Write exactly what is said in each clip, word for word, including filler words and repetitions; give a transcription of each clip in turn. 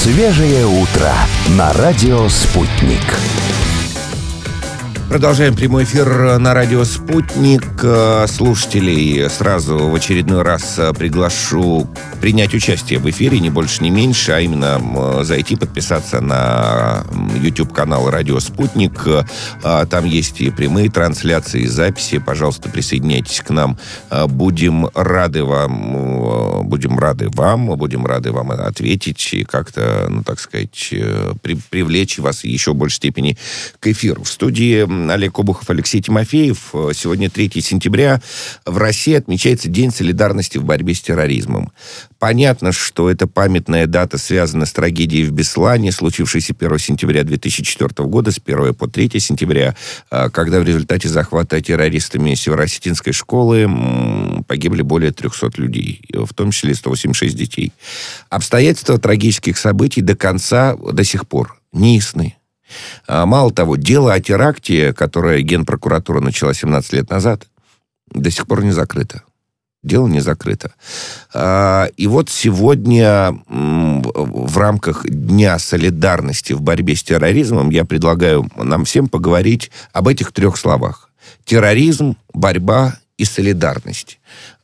Свежее утро на радио «Спутник». Продолжаем прямой эфир на радио «Спутник». Слушателей сразу в очередной раз приглашу принять участие в эфире, ни больше, ни меньше, а именно зайти, подписаться на YouTube-канал «Радио Спутник». Там есть и прямые трансляции, и записи. Пожалуйста, присоединяйтесь к нам. Будем рады вам, будем рады вам, будем рады вам ответить и как-то, ну, так сказать, при, привлечь вас в еще большей степени к эфиру. В студии Олег Обухов, Алексей Тимофеев. Сегодня третьего сентября. В России отмечается День солидарности в борьбе с терроризмом. Понятно, что эта памятная дата связана с трагедией в Беслане, случившейся первого сентября две тысячи четвёртого года, с первого по третьего сентября, когда в результате захвата террористами Североосетинской школы погибли более трехсот людей, в том числе сто восемьдесят шесть детей. Обстоятельства трагических событий до конца, до сих пор не ясны. Мало того, дело о теракте, которое Генпрокуратура начала семнадцать лет назад, до сих пор не закрыто. Дело не закрыто. И вот сегодня в рамках Дня солидарности в борьбе с терроризмом я предлагаю нам всем поговорить об этих трех словах. Терроризм, борьба и солидарность.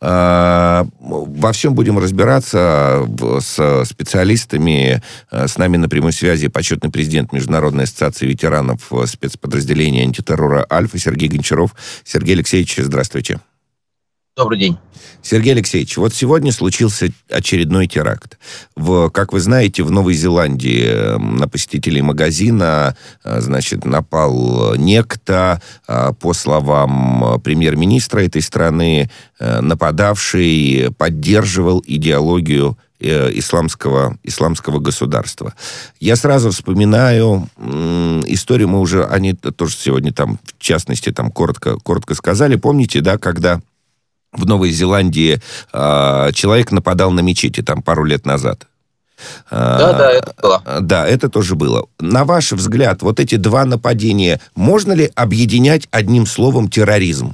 Во всем будем разбираться с специалистами. С нами на прямой связи почетный президент Международной ассоциации ветеранов спецподразделения антитеррора «Альфа» Сергей Гончаров. Сергей Алексеевич, здравствуйте. Добрый день. Сергей Алексеевич, вот сегодня случился очередной теракт. В, как вы знаете, в Новой Зеландии на посетителей магазина, значит, напал некто, по словам премьер-министра этой страны, нападавший поддерживал идеологию исламского, исламского государства. Я сразу вспоминаю м, историю, мы уже о ней тоже сегодня там, в частности, там коротко, коротко сказали. Помните, да, когда в Новой Зеландии э, человек нападал на мечети там пару лет назад? Да, да, это было. Да, это тоже было. На ваш взгляд, вот эти два нападения можно ли объединять одним словом терроризм?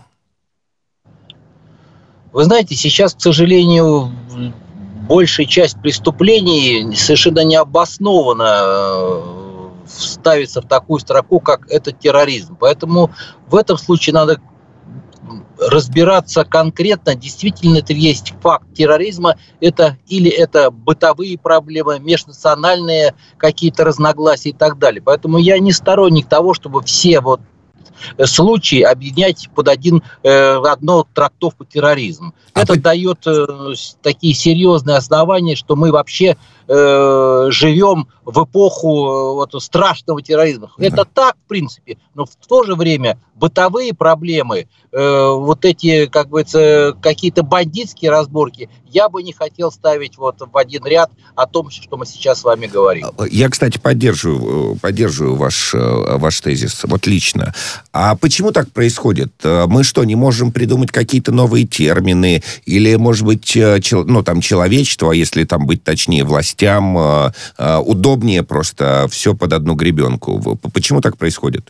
Вы знаете, сейчас, к сожалению, большая часть преступлений совершенно необоснованно ставится в такую строку, как это терроризм. Поэтому в этом случае надо разбираться конкретно, действительно это есть факт терроризма, это или это бытовые проблемы, межнациональные какие-то разногласия и так далее. Поэтому я не сторонник того, чтобы все вот случаи объединять под один, э, одну трактовку терроризм. А это по... дает э, такие серьезные основания, что мы вообще э, живем в эпоху э, вот, страшного терроризма. Да. Это так, в принципе, но в то же время бытовые проблемы, э, вот эти, как говорится, какие-то бандитские разборки, я бы не хотел ставить вот в один ряд о том, что мы сейчас с вами говорим. Я, кстати, поддерживаю, поддерживаю ваш, ваш тезис, вот лично. А почему так происходит? Мы что, не можем придумать какие-то новые термины? Или, может быть, ну, там, человечество, если там быть точнее, властям удобнее просто все под одну гребенку? Почему так происходит?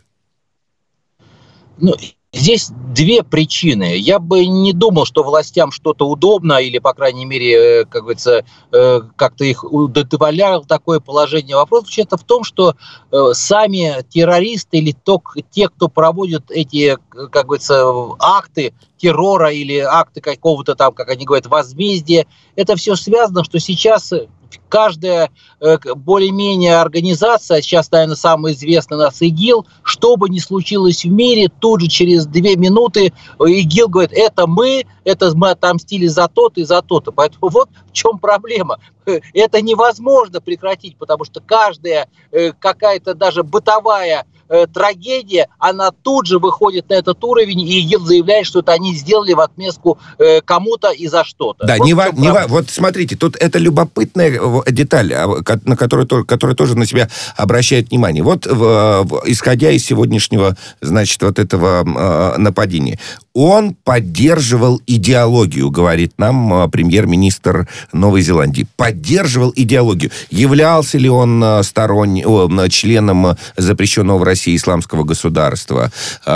Ну, здесь две причины. Я бы не думал, что властям что-то удобно, или, по крайней мере, как говорится, как-то их удовлетворяло такое положение. Вопрос вообще-то в том, что сами террористы или то, те, кто проводят эти, как говорится, акты террора или акты какого-то там, как они говорят, возмездия, это все связано, что сейчас каждая э, более-менее организация, сейчас, наверное, самая известная у нас ИГИЛ, что бы ни случилось в мире, тут же через две минуты ИГИЛ говорит, это мы, это мы отомстили за то-то и за то-то. Поэтому вот в чем проблема. Это невозможно прекратить, потому что каждая э, какая-то даже бытовая э, трагедия, она тут же выходит на этот уровень, и ИГИЛ заявляет, что это они сделали в отместку э, кому-то и за что-то. Да, вот, не во, не во, вот смотрите, тут это любопытная деталь, на которую, которая тоже на себя обращает внимание. Вот в, в, исходя из сегодняшнего, значит, вот этого э, нападения, он поддерживал идеологию, говорит нам э, премьер-министр Новой Зеландии. Поддерживал идеологию. Являлся ли он сторонником, членом запрещенного в России исламского государства?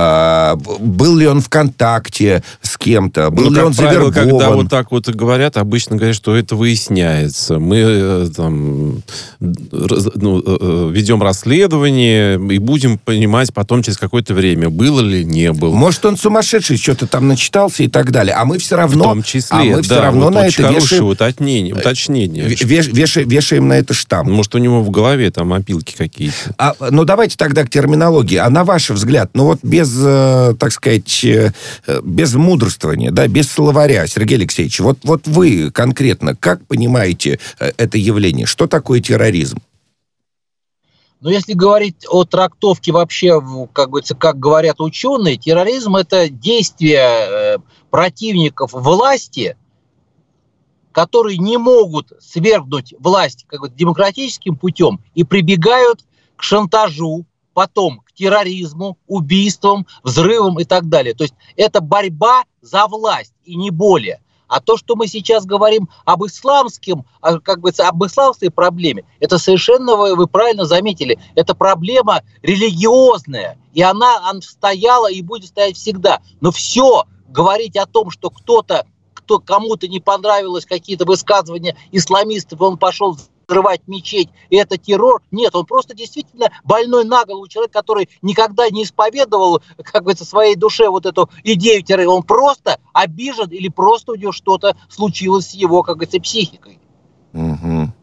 Был ли он в контакте с кем-то? Был ну, ли он правило, завербован? когда вот так вот говорят, обычно говорят, что это выясняется. Мы там, ну, ведем расследование и будем понимать потом через какое-то время, было ли, не было. Может, он сумасшедший, что-то там начитался и так далее. А мы все равно... В том числе, а мы да, все равно вот на очень это хорошее вешаем... уточнение. уточнение. Веш, вешаем, вешаем на это штамп. Может, у него в голове там опилки какие-то. А, ну, давайте тогда к терминологии. А на ваш взгляд, ну вот без, э, так сказать, э, без мудрствования, да, без словаря, Сергей Алексеевич, вот, вот вы конкретно как понимаете э, это явление? Что такое терроризм? Но если говорить о трактовке вообще, как говорится, как говорят ученые, терроризм – это действия противников власти, которые не могут свергнуть власть как бы демократическим путем и прибегают к шантажу, потом к терроризму, убийствам, взрывам и так далее. То есть это борьба за власть и не более. А то, что мы сейчас говорим об исламском, как бы, об исламской проблеме, это совершенно, вы, вы правильно заметили, это проблема религиозная, и она, она стояла и будет стоять всегда. Но все говорить о том, что кто-то, кто кому-то не понравилось какие-то высказывания исламистов, он пошел взрывать мечеть, и это террор. Нет, он просто действительно больной на голову человек, который никогда не исповедовал, как говорится, в своей душе вот эту идею террора. Он просто обижен или просто у него что-то случилось с его, как говорится, психикой. Угу.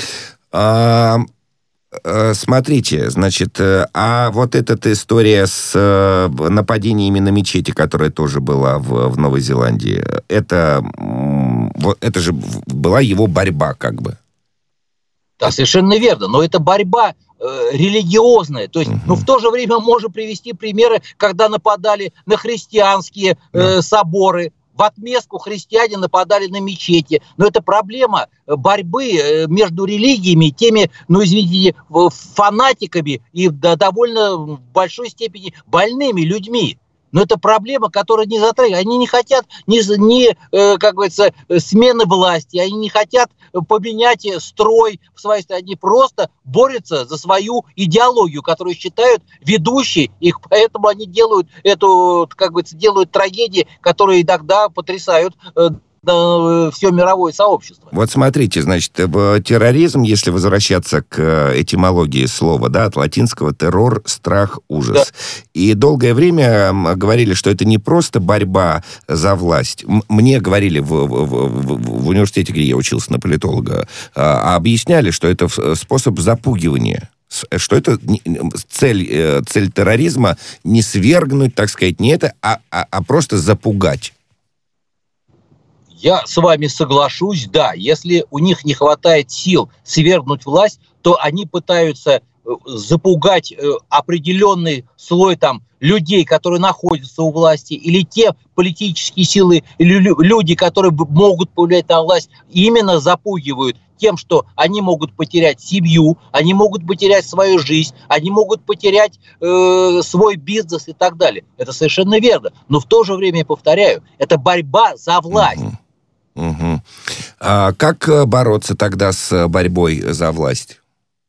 А, смотрите, значит, а вот эта история с нападениями на мечети, которая тоже была в, в Новой Зеландии, это, вот, это же была его борьба, как бы. Да, совершенно верно. Но это борьба э, религиозная. То есть, uh-huh. ну, в то же время можно привести примеры, когда нападали на христианские э, uh-huh. соборы. В отместку христиане нападали на мечети. Но это проблема борьбы между религиями и теми, ну, извините, фанатиками и да, довольно в большой степени больными людьми. Но это проблема, которая не затрагивает. Они не хотят ни, ни, как говорится, смены власти, они не хотят поменять строй в своей стране. Они просто борются за свою идеологию, которую считают ведущей. И поэтому они делают эту, как говорится, делают трагедии, которые иногда потрясают все мировое сообщество. Вот смотрите, значит, терроризм, если возвращаться к этимологии слова, да, от латинского террор, страх, ужас. Да. И долгое время говорили, что это не просто борьба за власть. Мне говорили в, в, в, в университете, где я учился на политолога, а объясняли, что это способ запугивания. Что это цель, цель терроризма не свергнуть, так сказать, не это, а, а, а просто запугать. Я с вами соглашусь, да, если у них не хватает сил свергнуть власть, то они пытаются запугать определенный слой там людей, которые находятся у власти, или те политические силы, или люди, которые могут повлиять на власть, именно запугивают тем, что они могут потерять семью, они могут потерять свою жизнь, они могут потерять э, свой бизнес и так далее. Это совершенно верно. Но в то же время, я повторяю, это борьба за власть. Угу. Угу. А как бороться тогда с борьбой за власть?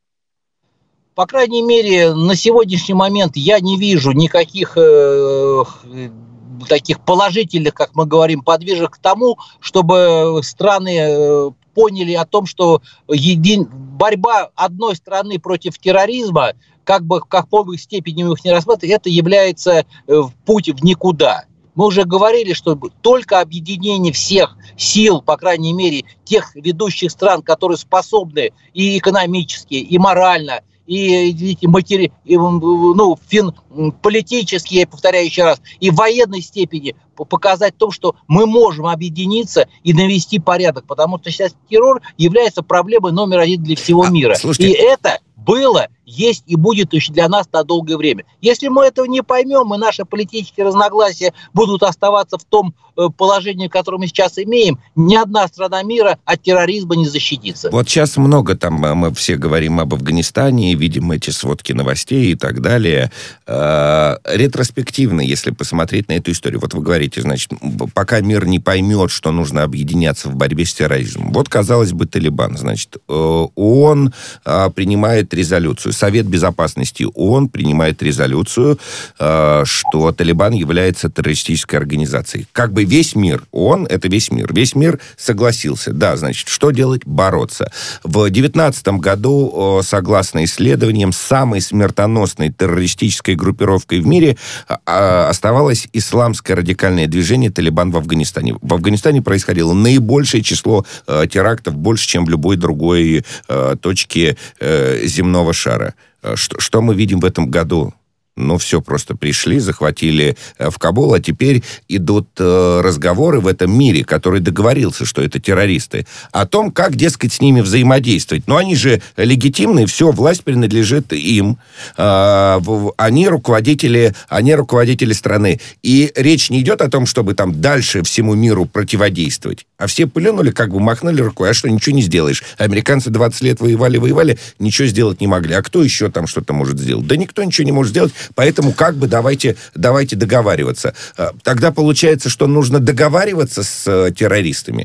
По крайней мере, на сегодняшний момент я не вижу никаких э, таких положительных, как мы говорим, подвижек к тому, чтобы страны э, поняли о том, что един... борьба одной страны против терроризма, как бы в какой степени мы их не рассматриваем, это является э, путь в никуда. Мы уже говорили, что только объединение всех сил, по крайней мере, тех ведущих стран, которые способны и экономически, и морально, и, видите, матери... и ну, фин... политически, я повторяю еще раз, и в военной степени показать то, что мы можем объединиться и навести порядок, потому что сейчас террор является проблемой номер один для всего а, мира. Слушайте... И это было, есть и будет еще для нас на долгое время. Если мы этого не поймем, и наши политические разногласия будут оставаться в том положении, которое мы сейчас имеем, ни одна страна мира от терроризма не защитится. Вот сейчас много там, мы все говорим об Афганистане, видим эти сводки новостей и так далее. Ретроспективно, если посмотреть на эту историю, вот вы говорите, значит, пока мир не поймет, что нужно объединяться в борьбе с терроризмом. Вот, казалось бы, Талибан, значит, ООН принимает резолюцию, Совет Безопасности ООН принимает резолюцию, э, что Талибан является террористической организацией. Как бы весь мир, ООН — это весь мир, весь мир согласился. Да, значит, что делать? Бороться. В девятнадцатом году, согласно исследованиям, самой смертоносной террористической группировкой в мире оставалось исламское радикальное движение «Талибан» в Афганистане. В Афганистане происходило наибольшее число э, терактов, больше, чем в любой другой э, точке э, земного шара. Что, что мы видим в этом году? Ну, все, просто пришли, захватили в Кабул, а теперь идут э, разговоры в этом мире, который договорился, что это террористы, о том, как, дескать, с ними взаимодействовать. Но они же легитимны, все, власть принадлежит им. Э, они руководители, они руководители страны. И речь не идет о том, чтобы там дальше всему миру противодействовать. А все плюнули, как бы махнули рукой. А что, ничего не сделаешь? Американцы двадцать лет воевали, воевали, ничего сделать не могли. А кто еще там что-то может сделать? Да никто ничего не может сделать. Поэтому как бы давайте, давайте договариваться. Тогда получается, что нужно договариваться с террористами.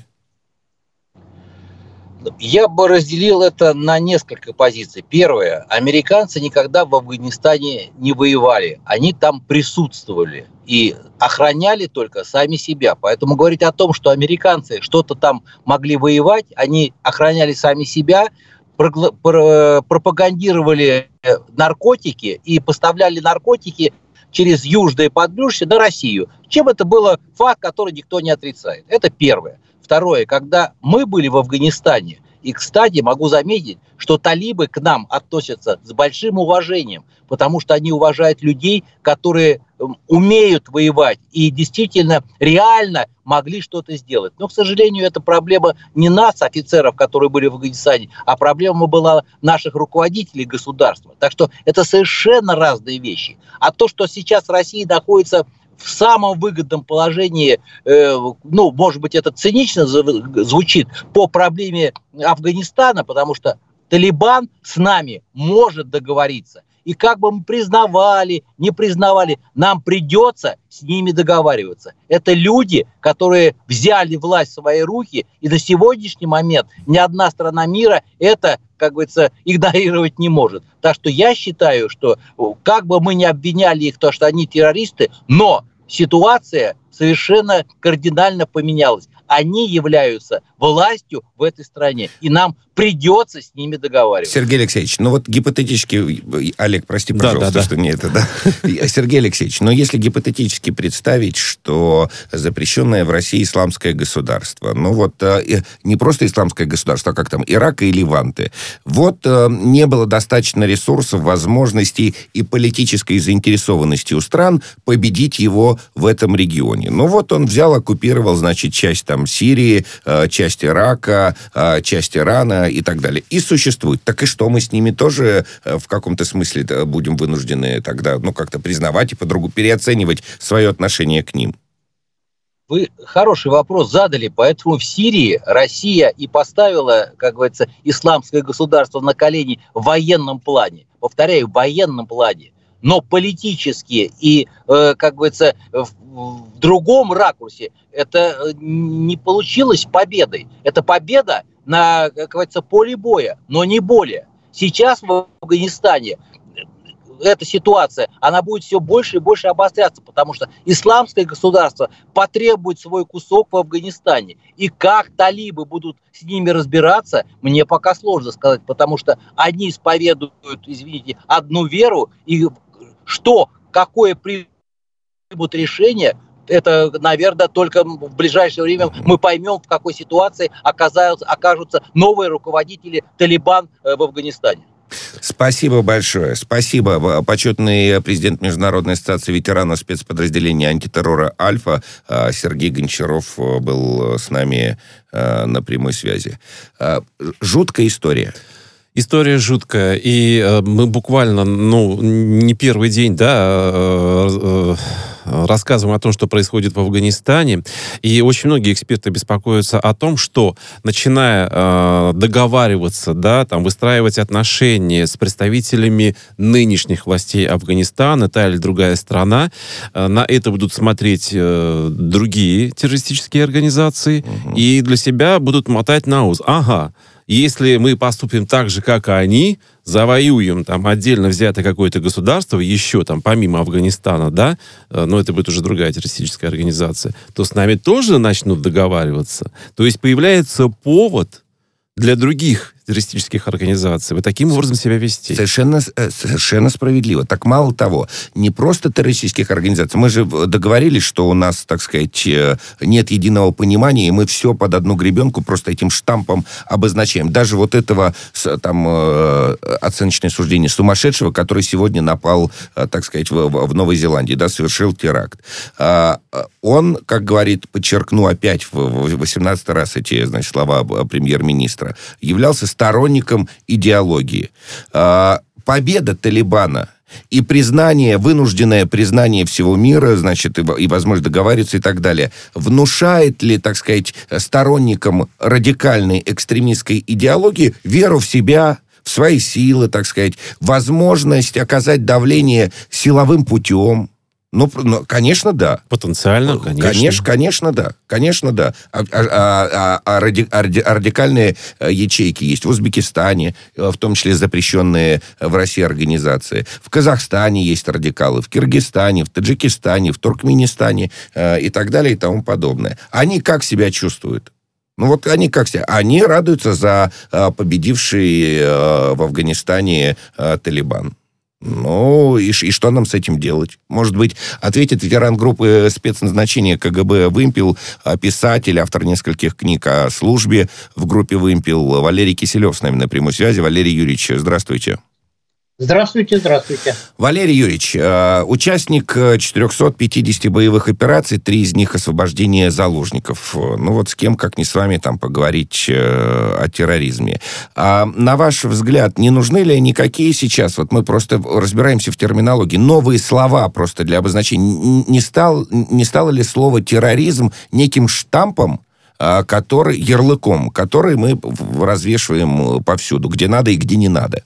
Я бы разделил это на несколько позиций. Первое. Американцы никогда в Афганистане не воевали. Они там присутствовали и охраняли только сами себя. Поэтому говорить о том, что американцы что-то там могли воевать, они охраняли сами себя, пропагандировали наркотики и поставляли наркотики через южное подбрюшье на Россию. Чем это было факт, который никто не отрицает. Это первое. Второе, когда мы были в Афганистане, и, кстати, могу заметить, что талибы к нам относятся с большим уважением, потому что они уважают людей, которые умеют воевать и действительно реально могли что-то сделать. Но, к сожалению, это проблема не нас, офицеров, которые были в Афганистане, а проблема была наших руководителей государства. Так что это совершенно разные вещи. А то, что сейчас Россия находится в самом выгодном положении, э, ну, может быть, это цинично звучит, по проблеме Афганистана, потому что Талибан с нами может договориться. И как бы мы признавали, не признавали, нам придется с ними договариваться. Это люди, которые взяли власть в свои руки, и на сегодняшний момент ни одна страна мира это, как говорится, игнорировать не может. Так что я считаю, что как бы мы ни обвиняли их, то, что они террористы, но ситуация совершенно кардинально поменялась. Они являются властью в этой стране, и нам придется с ними договариваться. Сергей Алексеевич, ну вот гипотетически, Олег, прости, пожалуйста, да, да, что да. не это, да. Сергей Алексеевич, но если гипотетически представить, что запрещенное в России исламское государство, ну вот не просто исламское государство, а как там, Ирак и Леванты, вот не было достаточно ресурсов, возможностей и политической заинтересованности у стран победить его в этом регионе. Ну вот он взял, оккупировал, значит, часть там Сирии, часть Ирака, часть Ирана и так далее. И существует. Так и что, мы с ними тоже в каком-то смысле будем вынуждены тогда, ну, как-то признавать и по-другому переоценивать свое отношение к ним? Вы хороший вопрос задали, поэтому в Сирии Россия и поставила, как говорится, исламское государство на колени в военном плане. Повторяю, в военном плане. Но политически и, э, как говорится, в, в другом ракурсе это не получилось победой. Это победа на, как говорится, поле боя, но не более. Сейчас в Афганистане эта ситуация, она будет все больше и больше обостряться, потому что исламское государство потребует свой кусок в Афганистане. И как талибы будут с ними разбираться, мне пока сложно сказать, потому что они исповедуют, извините, одну веру, и что, какое примут решение, это, наверное, только в ближайшее время мы поймем, в какой ситуации оказаются, окажутся новые руководители Талибан в Афганистане. Спасибо большое. Спасибо. Почетный президент Международной ассоциации ветеранов спецподразделения антитеррора «Альфа» Сергей Гончаров был с нами на прямой связи. Жуткая история. История жуткая, и э, мы буквально, ну, не первый день, да, э, э, рассказываем о том, что происходит в Афганистане, и очень многие эксперты беспокоятся о том, что, начиная э, договариваться, да, там, выстраивать отношения с представителями нынешних властей Афганистана, та или другая страна, э, на это будут смотреть э, другие террористические организации, угу. и для себя будут мотать на ус. Ага, если мы поступим так же, как и они, завоюем там отдельно взятое какое-то государство, еще там помимо Афганистана, да, но это будет уже другая террористическая организация, то с нами тоже начнут договариваться. То есть появляется повод для других террористических организаций. Вы таким образом себя вести. Совершенно, совершенно справедливо. Так мало того, не просто террористических организаций. Мы же договорились, что у нас, так сказать, нет единого понимания, и мы все под одну гребенку просто этим штампом обозначаем. Даже вот этого там оценочное суждение сумасшедшего, который сегодня напал, так сказать, в, в Новой Зеландии, да, совершил теракт. Он, как говорит, подчеркну опять в восемнадцатый раз эти, значит, слова премьер-министра, являлся сторонником идеологии. Победа Талибана и признание, вынужденное признание всего мира, значит, и, и возможность договариваться и так далее, внушает ли, так сказать, сторонникам радикальной экстремистской идеологии веру в себя, в свои силы, так сказать, возможность оказать давление силовым путем? Ну, ну, конечно, да. Потенциально, конечно. Конечно, конечно, да. Конечно, да. А, а, а, а, ради, а радикальные ячейки есть в Узбекистане, в том числе запрещенные в России организации. В Казахстане есть радикалы, в Киргизстане, в Таджикистане, в Туркменистане э, и так далее и тому подобное. Они как себя чувствуют? Ну вот они как себя? Они радуются за э, победивший э, в Афганистане э, Талибан. Ну, и, и что нам с этим делать? Может быть, ответит ветеран группы спецназначения КГБ «Вымпел», писатель, автор нескольких книг о службе в группе «Вымпел» Валерий Киселев с нами на прямой связи. Валерий Юрьевич, здравствуйте. Здравствуйте, здравствуйте. Валерий Юрьевич, участник четырехсот пятидесяти боевых операций, три из них освобождение заложников. Ну вот с кем, как не с вами, там поговорить о терроризме. А на ваш взгляд, не нужны ли никакие сейчас, вот мы просто разбираемся в терминологии, новые слова просто для обозначения? Не, стал, не стало ли слово терроризм неким штампом, который, ярлыком, который мы развешиваем повсюду, где надо и где не надо?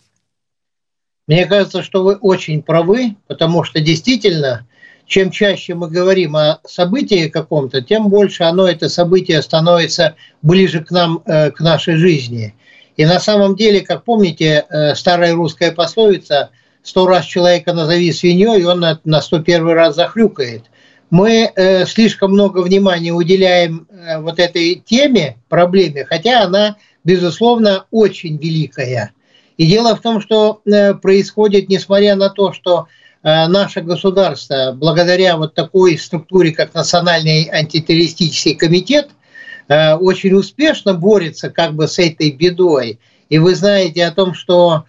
Мне кажется, что вы очень правы, потому что действительно, чем чаще мы говорим о событии каком-то, тем больше оно, это событие, становится ближе к нам, к нашей жизни. И на самом деле, как помните, старая русская пословица «сто раз человека назови свиньей, и он на сто первый раз захрюкает». Мы слишком много внимания уделяем вот этой теме, проблеме, хотя она, безусловно, очень великая. И дело в том, что происходит, несмотря на то, что наше государство, благодаря вот такой структуре, как Национальный антитеррористический комитет, очень успешно борется как бы с этой бедой. И вы знаете о том, что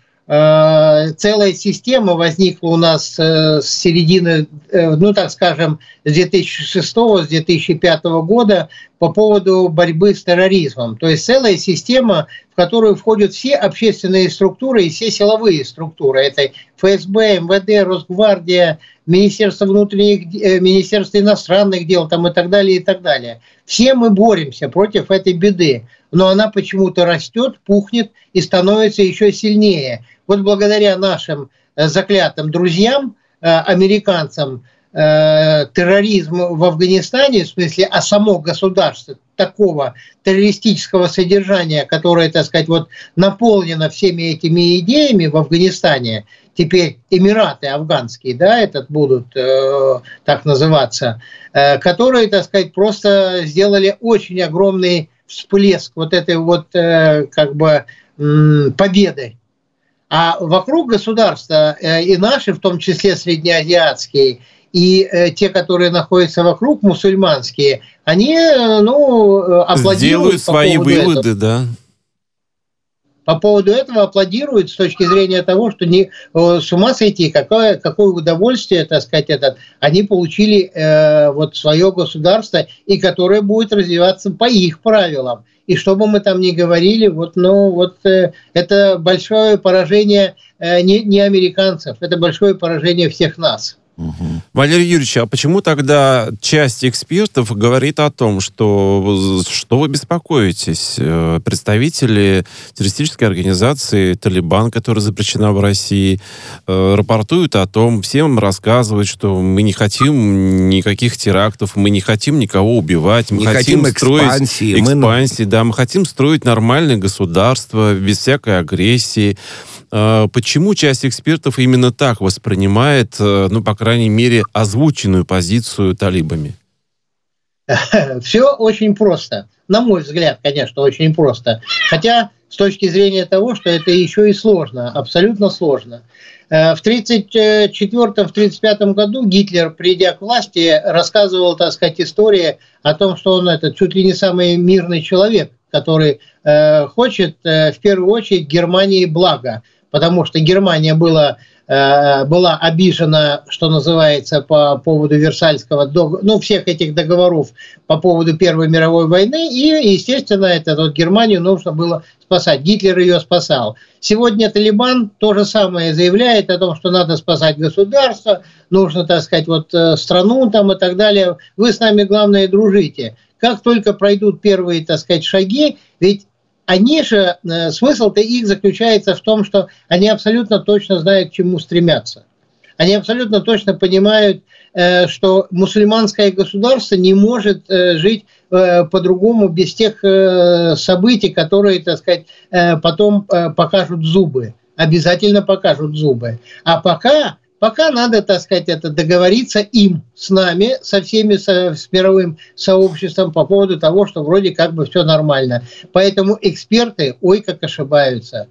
целая система возникла у нас с середины, ну так скажем, с две тысячи шестого, с две тысячи пятого года по поводу борьбы с терроризмом. То есть целая система, в которую входят все общественные структуры и все силовые структуры. Это ФСБ, МВД, Росгвардия, Министерство внутренних, Министерство иностранных дел там, и так далее, и так далее. Все мы боремся против этой беды, но она почему-то растет, пухнет и становится еще сильнее. Вот благодаря нашим заклятым друзьям, американцам, терроризм в Афганистане, в смысле, а само государство такого террористического содержания, которое, так сказать, вот наполнено всеми этими идеями в Афганистане, теперь Эмираты афганские, да, этот будут э, так называться, э, которые, так сказать, просто сделали очень огромный всплеск вот этой вот э, как бы э, победы. А вокруг государства э, и наши, в том числе среднеазиатские, и э, те, которые находятся вокруг, мусульманские, они, э, ну, аплодируют. Сделают свои выводы, этого. Да. По поводу этого аплодируют с точки зрения того, что не, с ума сойти, какое, какое удовольствие, так сказать, этот, они получили э, вот свое государство, и которое будет развиваться по их правилам. И что бы мы там ни говорили, вот, ну, вот, э, это большое поражение э, не, не американцев, это большое поражение всех нас. Угу. Валерий Юрьевич, а почему тогда часть экспертов говорит о том, что, что вы беспокоитесь? Представители террористической организации «Талибан», которая запрещена в России, рапортуют о том, всем рассказывают, что мы не хотим никаких терактов, мы не хотим никого убивать, мы не хотим, хотим строить экспансии, экспансии, мы... да, мы хотим строить нормальное государство без всякой агрессии. Почему часть экспертов именно так воспринимает, ну, по крайней мере, озвученную позицию талибами? Все очень просто. На мой взгляд, конечно, очень просто. Хотя с точки зрения того, что это еще и сложно, абсолютно сложно. В тридцать четвёртом — тридцать пятом году Гитлер, придя к власти, рассказывал, так сказать, истории о том, что он это чуть ли не самый мирный человек, который э, хочет э, в первую очередь Германии блага, потому что Германия была, э, была обижена, что называется, по поводу Версальского договора, ну, всех этих договоров по поводу Первой мировой войны, и, естественно, это, вот, Германию нужно было спасать. Гитлер ее спасал. Сегодня Талибан то же самое заявляет о том, что надо спасать государство, нужно, так сказать, вот, страну там и так далее. Вы с нами, главное, дружите. Как только пройдут первые, так сказать, шаги, ведь они же, смысл-то их заключается в том, что они абсолютно точно знают, к чему стремятся. Они абсолютно точно понимают, что мусульманское государство не может жить по-другому без тех событий, которые, так сказать, потом покажут зубы. Обязательно покажут зубы. А пока... Пока надо, так сказать, это договориться им, с нами, со всеми, со, с мировым сообществом по поводу того, что вроде как бы все нормально. Поэтому эксперты, ой, как ошибаются.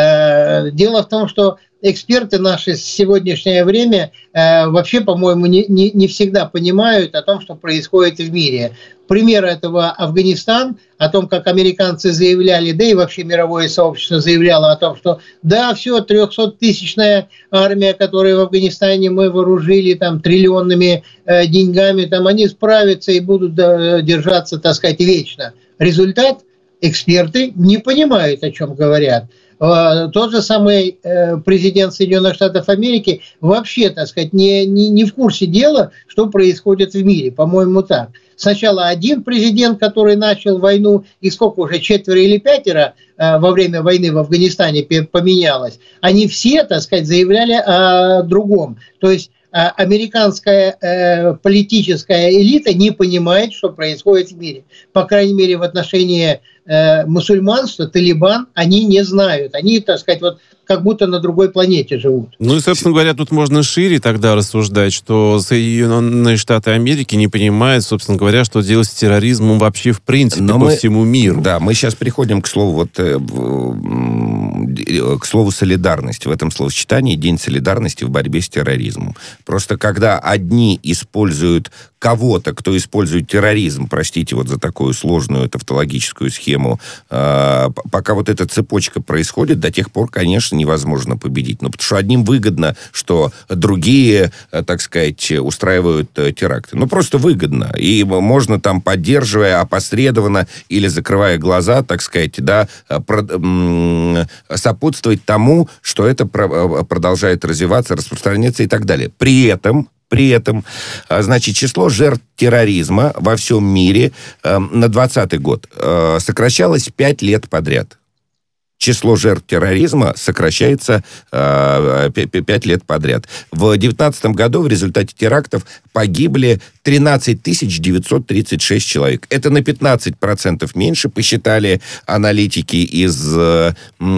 Дело в том, что эксперты наши в сегодняшнее время вообще, по-моему, не, не, не всегда понимают о том, что происходит в мире. Пример этого Афганистан, о том, как американцы заявляли, да и вообще мировое сообщество заявляло о том, что да, все, трехсоттысячная армия, которую в Афганистане мы вооружили там триллионными э, деньгами, там они справятся и будут э, держаться, так сказать, вечно. Результат: эксперты не понимают, о чем говорят. Тот же самый президент Соединенных Штатов Америки вообще, так сказать, не, не, не в курсе дела, что происходит в мире, по-моему, так. Сначала один президент, который начал войну, и сколько уже, четверо или пятеро во время войны в Афганистане поменялось, они все, так сказать, заявляли о другом. То есть американская э, политическая элита не понимает, что происходит в мире. По крайней мере, в отношении э, мусульманства, Талибан, они не знают. Они, так сказать, вот как будто на другой планете живут. Ну и, собственно говоря, тут можно шире тогда рассуждать, что Соединенные Штаты Америки не понимают, собственно говоря, что делать с терроризмом вообще в принципе Но по мы, всему миру. Да, мы сейчас приходим к слову вот э, к слову солидарность. В этом словосочетании День солидарности в борьбе с терроризмом. Просто когда одни используют кого-то, кто использует терроризм, простите вот за такую сложную тавтологическую схему, э, пока вот эта цепочка происходит, до тех пор, конечно, невозможно победить. Ну, потому что одним выгодно, что другие, э, так сказать, устраивают э, теракты. Ну, просто выгодно. И можно там, поддерживая опосредованно или закрывая глаза, так сказать, да, про, м- сопутствовать тому, что это про- продолжает развиваться, распространяться и так далее. При этом При этом, значит, число жертв терроризма во всем мире э, на двадцатый год э, сокращалось пять лет подряд. Число жертв терроризма сокращается э, пять лет подряд. В две тысячи девятнадцатом году в результате терактов погибли тринадцать тысяч девятьсот тридцать шесть человек. Это на пятнадцать процентов меньше, посчитали аналитики из э,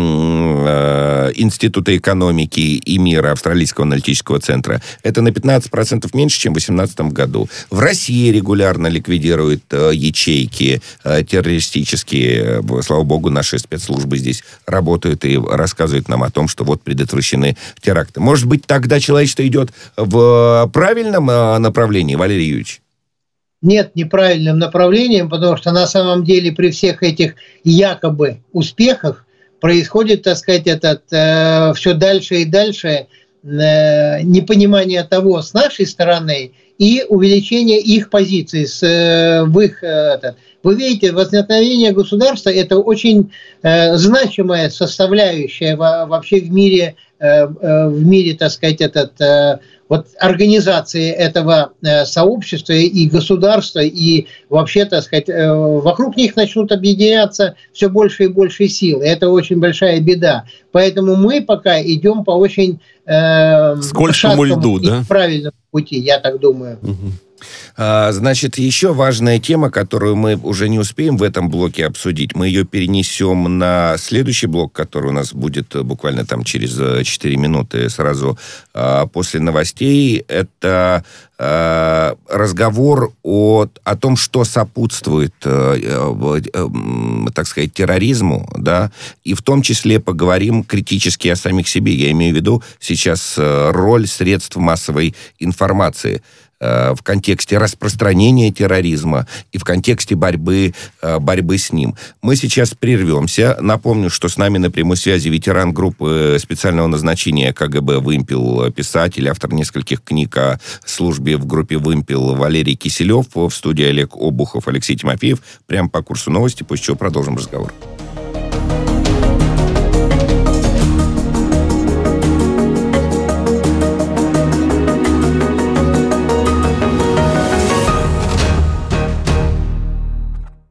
э, Института экономики и мира Австралийского аналитического центра. Это на пятнадцать процентов меньше, чем в две тысячи восемнадцатом году. В России регулярно ликвидируют э, ячейки э, террористические. Слава богу, наши спецслужбы здесь работают и рассказывают нам о том, что вот предотвращены теракты. Может быть, тогда человечество идет в правильном направлении, Валерий Юрьевич? Нет, неправильным направлением, потому что на самом деле при всех этих якобы успехах происходит, так сказать, этот, э, все дальше и дальше э, непонимание того с нашей стороны и увеличение их позиций с, э, в их... Э, этот, Вы видите, возникновение государства – это очень э, значимая составляющая во, вообще в мире, э, э, в мире, так сказать, этот, э, вот организации этого э, сообщества и государства, и вообще, так сказать, э, вокруг них начнут объединяться все больше и больше сил. И это очень большая беда. Поэтому мы пока идем по очень э, скользкому льду, да? правильному пути, я так думаю. Угу. Значит, еще важная тема, которую мы уже не успеем в этом блоке обсудить, мы ее перенесем на следующий блок, который у нас будет буквально там через четыре минуты сразу после новостей. Это разговор о, о том, что сопутствует, так сказать, терроризму, да, и в том числе поговорим критически о самих себе. Я имею в виду сейчас роль средств массовой информации в контексте распространения терроризма и в контексте борьбы, борьбы с ним. Мы сейчас прервемся. Напомню, что с нами на прямой связи ветеран группы специального назначения КГБ «Вымпел», писатель, автор нескольких книг о службе в группе «Вымпел» Валерий Киселев. В студии Олег Обухов, Алексей Тимофеев. Прямо по курсу новости, после чего продолжим разговор.